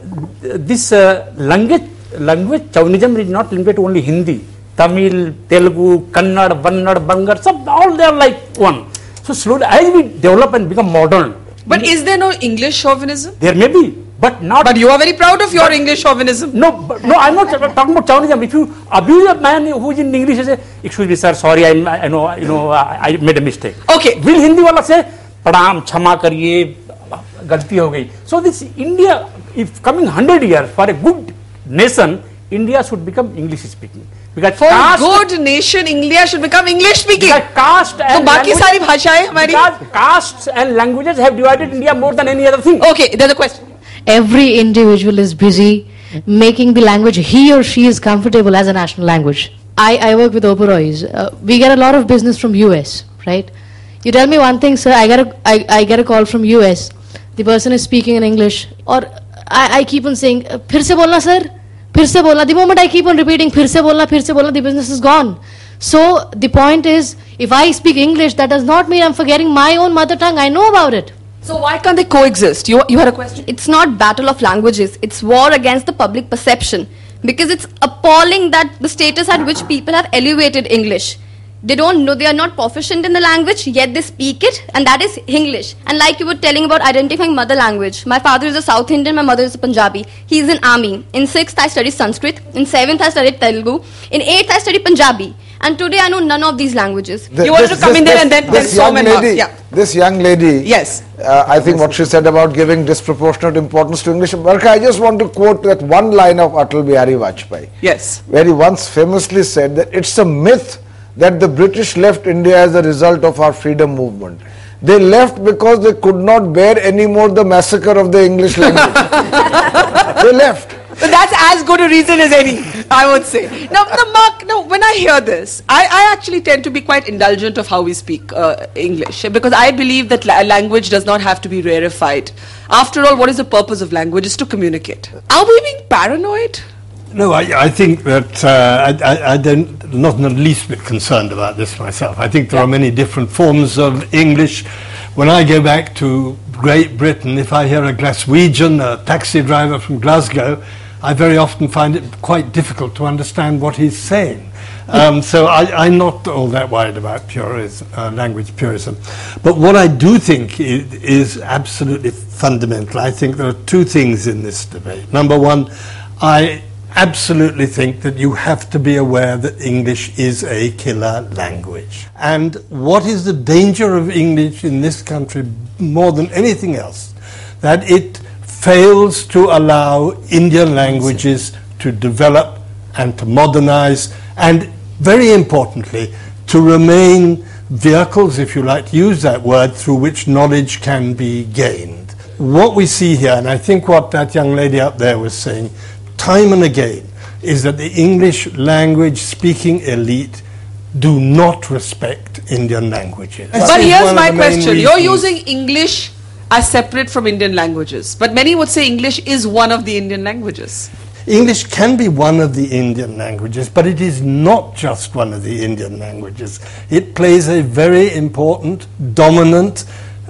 language chauvinism is not limited to only Hindi. Tamil, Telugu, Kannada, Vannada, Bangar, all they are like one. So slowly, as we develop and become modern. But is there no English chauvinism? There may be, but not. But you are very proud of your English chauvinism. No, I'm not talking about chauvinism. If you abuse a man who is in English, say, "Excuse me, sir, sorry, I know, I made a mistake." Okay. Will Hindi wala say, "Pradam, क्षमा करिए, गलती हो गई." So this India, if coming 100 years for a good nation, India should become English speaking. Because for good nation, India should become English speaking. Caste and बाकी सारी भाषाएं हमारी. Castes and languages have divided India more than any other thing. Okay, there's a question. Every individual is busy making the language he or she is comfortable as a national language. I work with Oberoi's. We get a lot of business from US, right? You tell me one thing, sir, I get a call from US. The person is speaking in English, or I keep on saying, फिर से बोलना sir, फिर से बोलना. The moment I keep on repeating, फिर से बोलना, the business is gone. So the point is, if I speak English, that does not mean I'm forgetting my own mother tongue. I know about it. So why can't they coexist? You had a question? It's not battle of languages. It's war against the public perception. Because it's appalling that the status at which people have elevated English. They don't know, they are not proficient in the language, yet they speak it, and that is English. And like you were telling about identifying mother language, my father is a South Indian, my mother is a Punjabi. He is in army. In 6th, I studied Sanskrit. In 7th, I studied Telugu. In 8th, I studied Punjabi. And today, I know none of these languages. You wanted to come in there and then so many. Yeah. This young lady, yes, I think what she said about giving disproportionate importance to English. Barkha, I just want to quote that one line of Atal Bihari Vajpayee. Yes. Where he once famously said that it's a myth that the British left India as a result of our freedom movement. They left because they could not bear anymore the massacre of the English language. They left. So that's as good a reason as any, I would say. Now, Mark, when I hear this, I actually tend to be quite indulgent of how we speak English, because I believe that language does not have to be rarefied. After all, what is the purpose of language? Is to communicate. Are we being paranoid? No, I think that I'm not in the least bit concerned about this myself. I think there are many different forms of English. When I go back to Great Britain, if I hear a Glaswegian, a taxi driver from Glasgow, I very often find it quite difficult to understand what he's saying. So I'm not all that worried about language purism. But what I do think is absolutely fundamental. I think there are two things in this debate. Number one, I absolutely think that you have to be aware that English is a killer language. And what is the danger of English in this country more than anything else? That it fails to allow Indian languages to develop and to modernize, and very importantly, to remain vehicles, if you like to use that word, through which knowledge can be gained. What we see here, and I think what that young lady up there was saying, time and again, is that the English language speaking elite do not respect Indian languages. But here's my question. You're using English as separate from Indian languages, but many would say English is one of the Indian languages. English can be one of the Indian languages, but it is not just one of the Indian languages. It plays a very important, dominant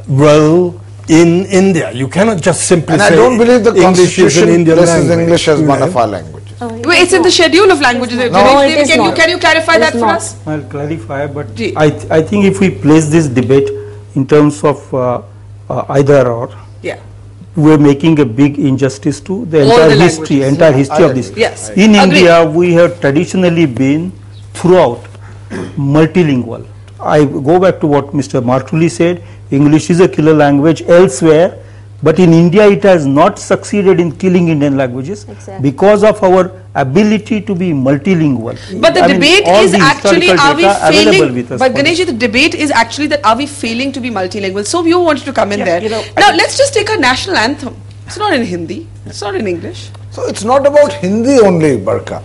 role in India. You cannot just simply say I don't believe the English is an Constitution Indian places language. English as one of our languages. Wait, it's in the schedule of languages. No, it is not. Can you clarify that for us? I'll clarify, but I think if we place this debate in terms of either or, we're making a big injustice to the entire history of this. Yes. In India, we have traditionally been throughout multilingual. I go back to what Mr. Martuli said, English is a killer language elsewhere, but in India it has not succeeded in killing Indian languages because of our ability to be multilingual. But the debate is actually, are we failing? But Ganeshji, the debate is actually that are we failing to be multilingual? So you wanted to come in there. Now let's just take our national anthem. It's not in Hindi. It's not in English. So it's not about Hindi only, Barkha.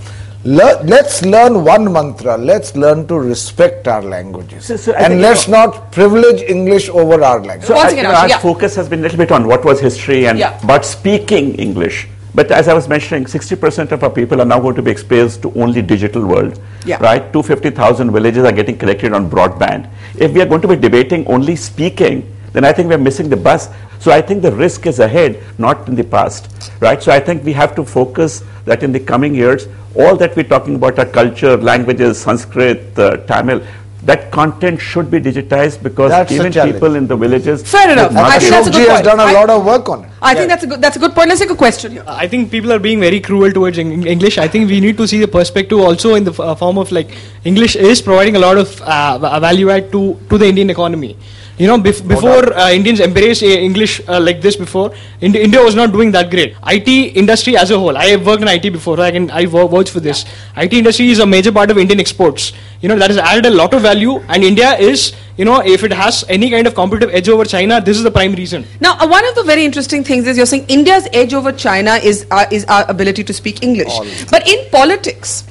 Let's learn one mantra. Let's learn to respect our languages. And let's not privilege English over our language. So our focus has been a little bit on what was history and but speaking English. But as I was mentioning, 60% of our people are now going to be exposed to only digital world. Right? 250,000 villages are getting connected on broadband. If we are going to be debating only speaking, then I think we're missing the bus. So I think the risk is ahead, not in the past. Right? So I think we have to focus that in the coming years, all that we're talking about our culture, languages, Sanskrit, Tamil, that content should be digitized, because That's a even challenge. people in the villages. Fair enough. would not I think be- that's a good Ashok ji has point. done a lot of work on it. I think that's a good point. Let's take a question here. I think people are being very cruel towards English. I think we need to see the perspective also in the form of like English is providing a lot of value add to the Indian economy. You know, before Indians embraced English like this before, India was not doing that great. IT industry as a whole, I have worked in IT before, I vouch for this. IT industry is a major part of Indian exports. You know, that has added a lot of value, and India is, you know, if it has any kind of competitive edge over China, this is the prime reason. Now, one of the very interesting things is you're saying India's edge over China is our ability to speak English. But in politics,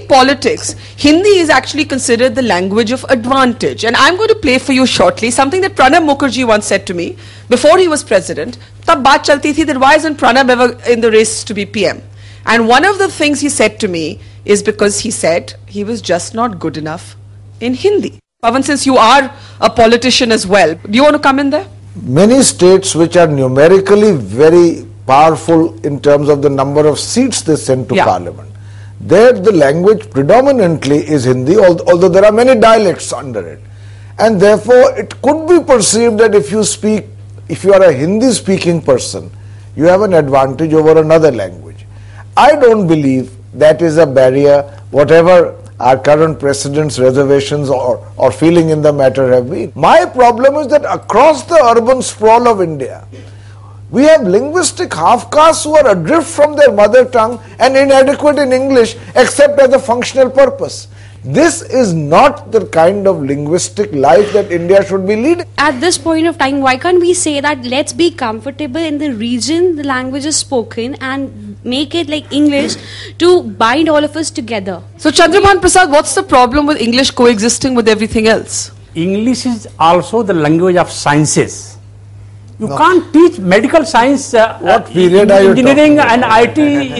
Hindi is actually considered the language of advantage. And I'm going to play for you shortly something that Pranab Mukherjee once said to me before he was president. Tab baat chalti thi that why isn't Pranab ever in the race to be PM? And one of the things he said to me is because he said he was just not good enough in Hindi. Pavan, since you are a politician as well, do you want to come in there? Many states which are numerically very powerful in terms of the number of seats they send to parliament, there the language predominantly is Hindi, although there are many dialects under it. And therefore it could be perceived that if you are a Hindi speaking person, you have an advantage over another language. I don't believe that is a barrier, whatever our current president's reservations or feeling in the matter have been. My problem is that across the urban sprawl of India, we have linguistic half-castes who are adrift from their mother tongue and inadequate in English except as a functional purpose. This is not the kind of linguistic life that India should be leading. At this point of time, why can't we say that let's be comfortable in the region the language is spoken and make it like English to bind all of us together? So Chandrabhan Prasad, what's the problem with English coexisting with everything else? English is also the language of sciences. You can't teach medical science, what period are you engineering and IT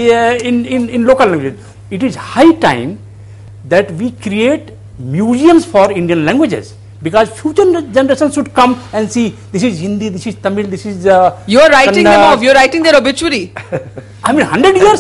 in local language. It is high time that we create museums for Indian languages, because future generations should come and see this is Hindi, this is Tamil, this is You're writing them off, you're writing their obituary. I mean 100 years,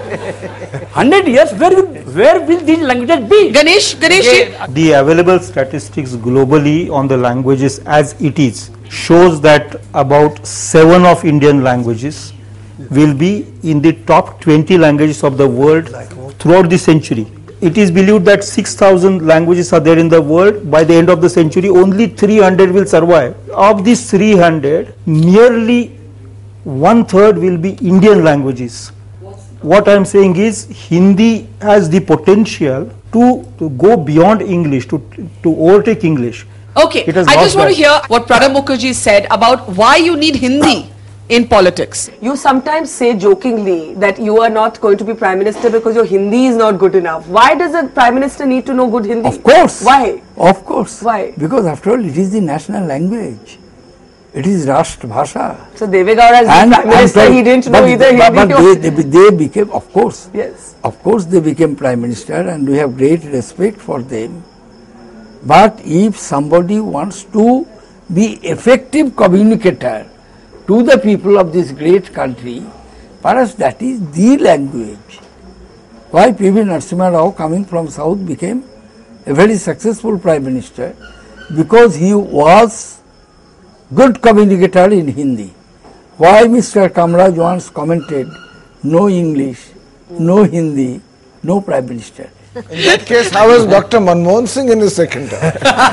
100 years, where will these languages be? Ganesh, the available statistics globally on the languages as it is shows that about 7 of Indian languages will be in the top 20 languages of the world throughout the century. It is believed that 6,000 languages are there in the world. By the end of the century, only 300 will survive. Of these 300, nearly 1/3 will be Indian languages. What I am saying is Hindi has the potential to go beyond English, to overtake English. Okay, I just want to hear what Pranab Mukherjee said about why you need Hindi in politics. You sometimes say jokingly that you are not going to be Prime Minister because your Hindi is not good enough. Why does a Prime Minister need to know good Hindi? Of course. Why? Of course. Why? Because after all, it is the national language. It is Rashtra Bhasha. So Devegowda as the Prime Minister, he didn't know either Hindi. But they became, of course. Yes. Of course they became Prime Minister and we have great respect for them. But if somebody wants to be effective communicator to the people of this great country, perhaps that is the language. Why P.V. Narasimha Rao coming from South became a very successful Prime Minister? Because he was good communicator in Hindi. Why Mr. Kamraj once commented, no English, no Hindi, no Prime Minister. In that case, how is Dr. Manmohan Singh in his second term?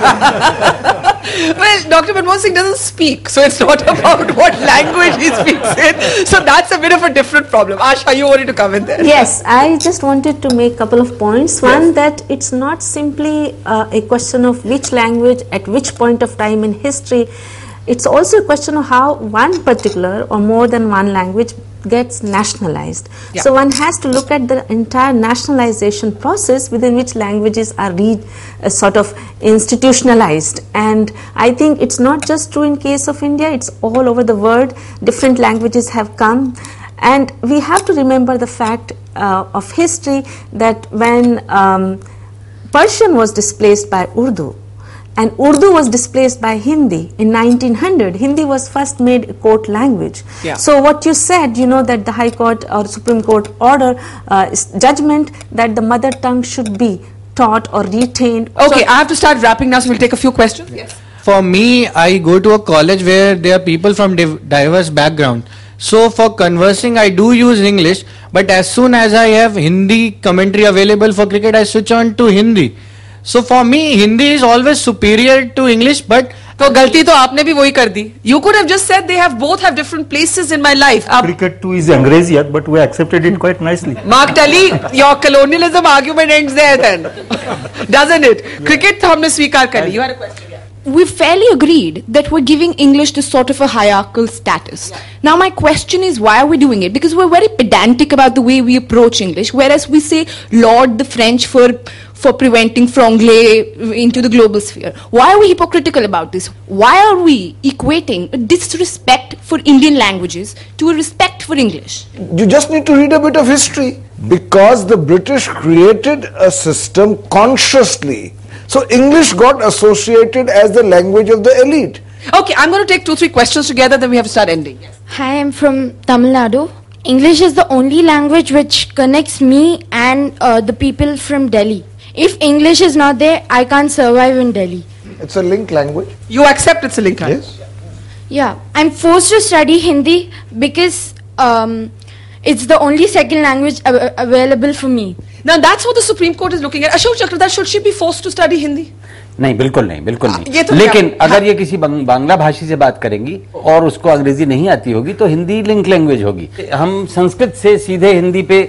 Well, Dr. Manmohan Singh doesn't speak, so it's not about what language he speaks in. So that's a bit of a different problem. Asha, you wanted to come in there. Yes, I just wanted to make a couple of points. One, that it's not simply a question of which language at which point of time in history. It's also a question of how one particular or more than one language gets nationalized. Yeah. So one has to look at the entire nationalization process within which languages are sort of institutionalized. And I think it's not just true in case of India, it's all over the world. Different languages have come. And we have to remember the fact of history that when Persian was displaced by Urdu, and Urdu was displaced by Hindi in 1900. Hindi was first made a court language. Yeah. So what you said, you know, that the High Court or Supreme Court order judgment that the mother tongue should be taught or retained. Okay, I have to start wrapping now, so we'll take a few questions. Yes. For me, I go to a college where there are people from diverse background. So for conversing, I do use English, but as soon as I have Hindi commentary available for cricket, I switch on to Hindi. So for me, Hindi is always superior to English, but तो गलती तो आपने भी वही कर दी. You could have just said they both have different places in my life. Cricket too is Angreziyat, but we accepted it quite nicely. Mark Tully, your colonialism argument ends there then, doesn't it? Cricket तो हमने स्वीकार कर ली. You had a question. We fairly agreed that we're giving English this sort of a hierarchical status. Now my question is, why are we doing it? Because we're very pedantic about the way we approach English, whereas we say laud the French for preventing franglais into the global sphere. Why are we hypocritical about this? Why are we equating a disrespect for Indian languages to a respect for English? You just need to read a bit of history. Because the British created a system consciously. So English got associated as the language of the elite. Okay, I'm going to take 2-3 questions together, then we have to start ending. Yes. Hi, I'm from Tamil Nadu. English is the only language which connects me and the people from Delhi. If English is not there, I can't survive in Delhi. It's a link language. You accept it's a link language? Yes. Yeah, I'm forced to study Hindi because it's the only second language available for me. Now that's what the Supreme Court is looking at. Ashok Chakravarti, should she be forced to study Hindi? नहीं, बिल्कुल नहीं, बिल्कुल नहीं. ये तो लेकिन अगर ये किसी बांग्ला भाषी से बात करेंगी और उसको अंग्रेजी नहीं आती होगी तो हिंदी लिंक लैंग्वेज होगी. हम संस्कृत से सीधे हिंदी पे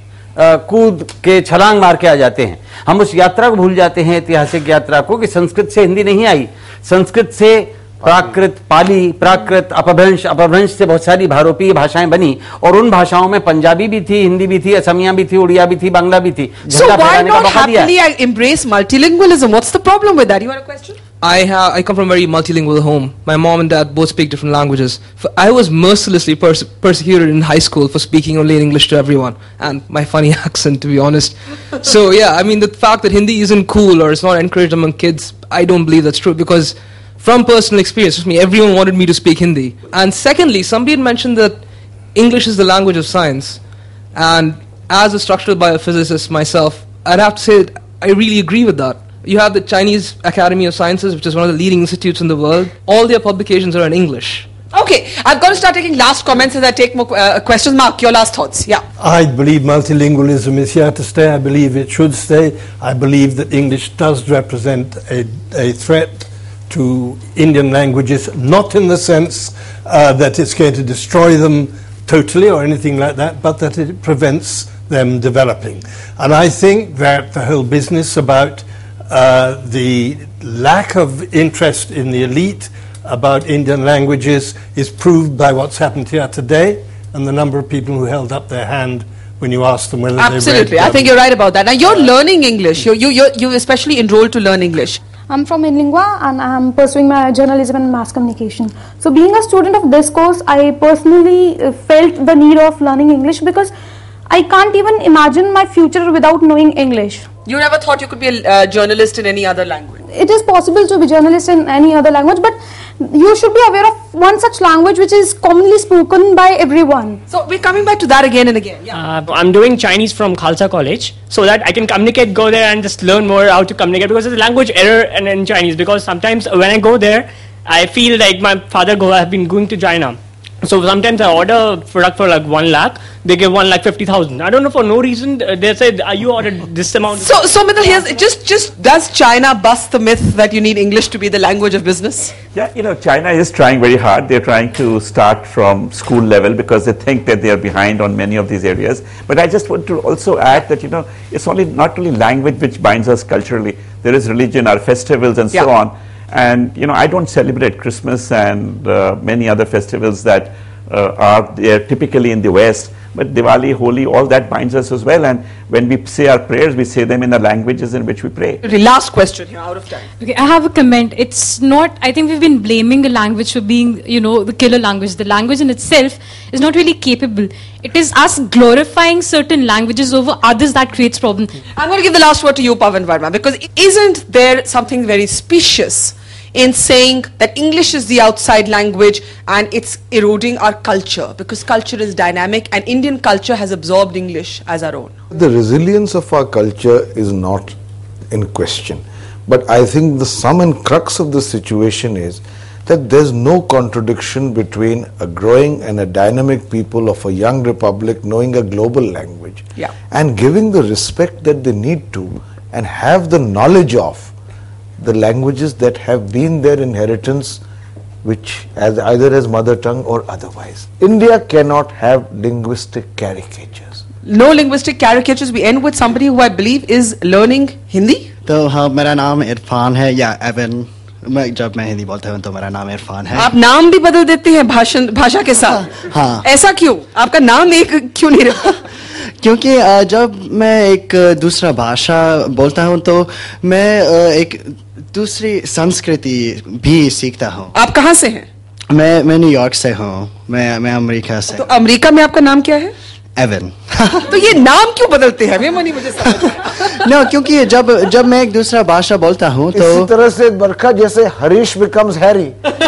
कूद के छलांग मार के आ जाते हैं. हम उस यात्रा को भूल जाते हैं, ऐतिहासिक यात्रा को, कि संस्कृत से हिंदी नहीं आई. संस्कृत से प्राकृत, पाली, प्राकृत, अपभ्रंश, अपभ्रंश से बहुत सारी भारोपीय भाषाएं बनी और उन भाषाओं में पंजाबी भी थी, हिंदी भी थी, असमिया भी थी, उड़िया भी थी, बांग्ला भी थी. So why not happily embrace multilingualism? What's the problem with that? You had a question? I come from a very multilingual home. My mom and dad both speak different languages. I was mercilessly persecuted in high school for speaking only in English to everyone, and my funny accent, to be honest. So yeah, I mean, the fact that Hindi isn't cool or it's not encouraged among kids, I don't believe that's true, because from personal experience with me, everyone wanted me to speak Hindi. And secondly, somebody had mentioned that English is the language of science, and as a structural biophysicist myself, I'd have to say that I really agree with that. You have the Chinese Academy of Sciences, which is one of the leading institutes in the world. All their publications are in English. Okay, I've got to start taking last comments as I take more questions. Mark, your last thoughts. Yeah. I believe multilingualism is here to stay. I believe it should stay. I believe that English does represent a threat to Indian languages, not in the sense that it's going to destroy them totally or anything like that, but that it prevents them developing. And I think that the whole business about the lack of interest in the elite about Indian languages is proved by what's happened here today and the number of people who held up their hand when you asked them whether they read. Absolutely, I think you're right about that. Now you're learning English. You especially enrolled to learn English. I'm from Inlingua and I'm pursuing my journalism and mass communication. So being a student of this course, I personally felt the need of learning English because I can't even imagine my future without knowing English. You never thought you could be a journalist in any other language? It is possible to be a journalist in any other language, but you should be aware of one such language which is commonly spoken by everyone. So we're coming back to that again and again. Yeah. I'm doing Chinese from Khalsa College so that I can communicate, go there and just learn more how to communicate, because there's a language error in Chinese, because sometimes when I go there, I feel like my father have been going to China. So sometimes I order a product for like 1 lakh, they give 1,50,000. I don't know, for no reason they said you ordered this amount. So Mithil, here's just does China bust the myth that you need English to be the language of business? Yeah, China is trying very hard. They're trying to start from school level because they think that they are behind on many of these areas. But I just want to also add that it's not only language which binds us culturally. There is religion, our festivals, and so on. And I don't celebrate Christmas and many other festivals that are there typically in the West, but Diwali, Holi, all that binds us as well. And when we say our prayers, we say them in the languages in which we pray. The last question here, out of time. Okay, I have a comment. It's not, I think we've been blaming the language for being, the killer language. The language in itself is not really capable. It is us glorifying certain languages over others that creates problem. I'm going to give the last word to you, Pavan Verma, because isn't there something very specious in saying that English is the outside language and it's eroding our culture, because culture is dynamic and Indian culture has absorbed English as our own? The resilience of our culture is not in question. But I think the sum and crux of the situation is that there's no contradiction between a growing and a dynamic people of a young republic knowing a global language and giving the respect that they need to and have the knowledge of the languages that have been their inheritance, which either as mother tongue or otherwise. India cannot have linguistic caricatures. No linguistic caricatures. We end with somebody who I believe is learning Hindi. तो हाँ, मेरा नाम इरफान है या Avon. जब मैं हिंदी बोलता हूँ तो मेरा नाम इरफान है। आप नाम भी बदल देते हैं भाषा के साथ? हाँ। ऐसा क्यों? आपका नाम एक क्यों नहीं रहा? क्योंकि जब मैं एक दूसरा भाषा बोलता हूँ तो मैं एक दूसरी संस्कृति भी सीखता हूँ। आप कहाँ से हैं? मैं न्यूयॉर्क से हूँ। मैं अमेरिका से। तो अमेरिका में आपका नाम क्या है? एवन। तो ये नाम क्यों बदलते हैं? मुझे समझ no, क्योंकि जब मैं एक दूसरा भाषा बोलता हूँ तो इसी तरह से बरखा जैसे हरीश बिकम्स हैरी।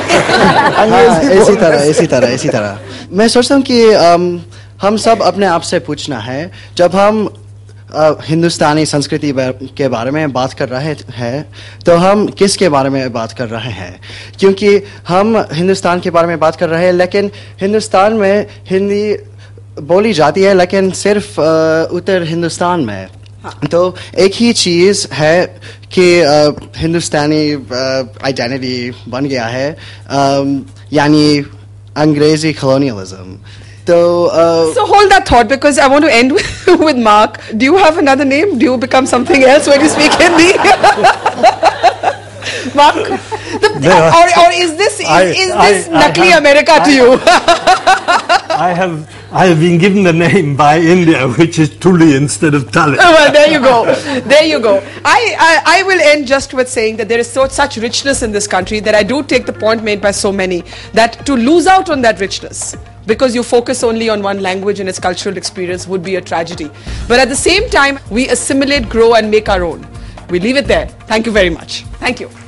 इसी तरह मैं सोचता हूँ कि हम सब अपने आप से पूछना है, जब हम हिंदुस्तानी संस्कृति के बारे में बात कर रहे हैं तो हम किसके बारे में बात कर रहे हैं? क्योंकि हम हिंदुस्तान के बारे में बात कर रहे हैं, लेकिन हिंदुस्तान में हिंदी बोली जाती है, लेकिन सिर्फ उत्तर हिंदुस्तान में। तो एक ही चीज़ है कि हिंदुस्तानी आइडेंटिटी बन गया है, यानी अंग्रेजी colonialism. So hold that thought, because I want to end with Mark. Do you have another name? Do you become something else when you speak Hindi? Mark, or is this Nakli America to you? I have been given the name by India, which is Tuli instead of Tali. Well, there you go. There you go. I will end just with saying that there is such richness in this country that I do take the point made by so many that to lose out on that richness because you focus only on one language and its cultural experience would be a tragedy. But at the same time, we assimilate, grow and make our own. We leave it there. Thank you very much. Thank you.